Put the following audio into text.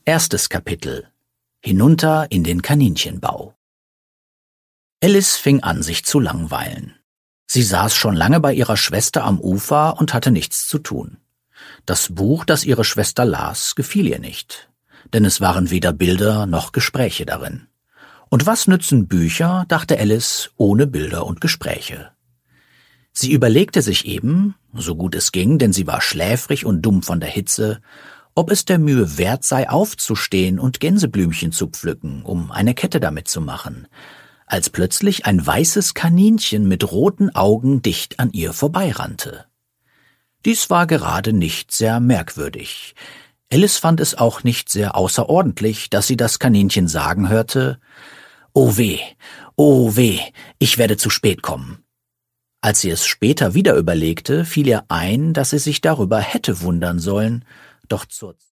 Erstes Kapitel: Hinunter in den Kaninchenbau. Alice fing an, sich zu langweilen. Sie saß schon lange bei ihrer Schwester am Ufer und hatte nichts zu tun. Das Buch, das ihre Schwester las, gefiel ihr nicht, denn es waren weder Bilder noch Gespräche darin. Und was nützen Bücher, dachte Alice, ohne Bilder und Gespräche? Sie überlegte sich eben, so gut es ging, denn sie war schläfrig und dumm von der Hitze, ob es der Mühe wert sei, aufzustehen und Gänseblümchen zu pflücken, um eine Kette damit zu machen, als plötzlich ein weißes Kaninchen mit roten Augen dicht an ihr vorbeirannte. Dies war gerade nicht sehr merkwürdig. Alice fand es auch nicht sehr außerordentlich, dass sie das Kaninchen sagen hörte: »Oh weh, ich werde zu spät kommen.« Als sie es später wieder überlegte, fiel ihr ein, dass sie sich darüber hätte wundern sollen, doch zur